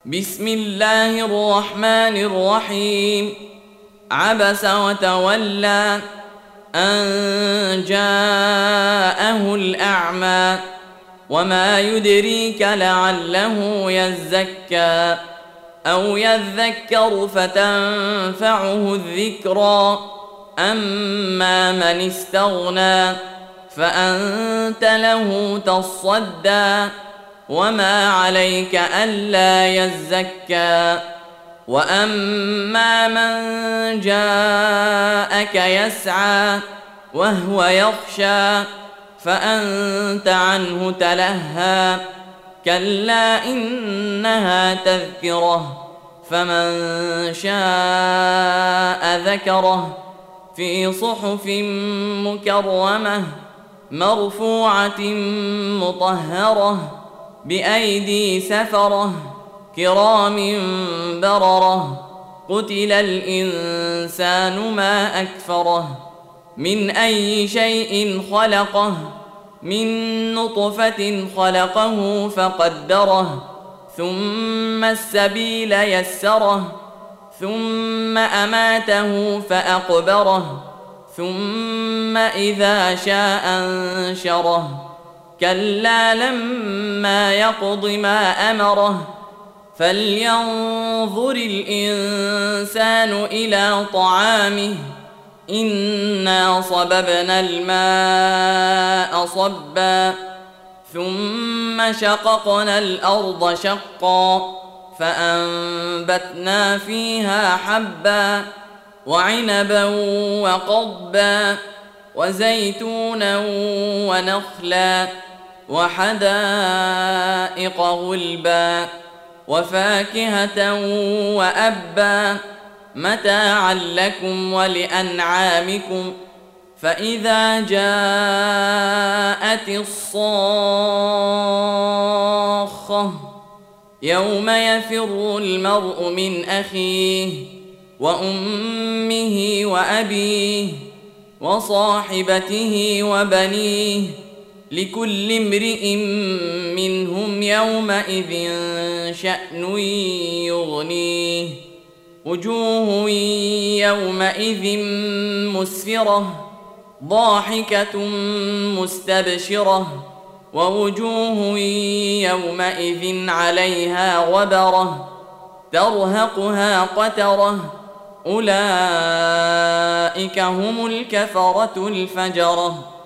بسم الله الرحمن الرحيم. عبس وتولى أن جاءه الأعمى وما يدريك لعله يزكى أو يذكر فتنفعه الذكرى أما من استغنى فأنت له تصدى وما عليك ألا يزكى وأما من جاءك يسعى وهو يخشى فأنت عنه تلهى كلا إنها تذكرة فمن شاء ذكره في صحف مكرمة مرفوعة مطهرة بأيدي سفرة كرام بررة قتل الإنسان ما أكفره من أي شيء خلقه من نطفة خلقه فقدره ثم السبيل يسره ثم أماته فأقبره ثم إذا شاء أنشره كلا لما يقض ما أمره فلينظر الإنسان إلى طعامه إنا صببنا الماء صبا ثم شققنا الأرض شقا فأنبتنا فيها حبا وعنبا وقضبا وزيتونا ونخلا وحدائق غلبا وفاكهة وأبا متاعا لكم ولأنعامكم فإذا جاءت الصاخة يوم يفر المرء من أخيه وأمه وأبيه وصاحبته وبنيه لكل امرئ منهم يومئذ شأن يغنيه وجوه يومئذ مسفرة ضاحكة مستبشرة ووجوه يومئذ عليها غبرة ترهقها قترة أولئك هم الكفرة الفجرة.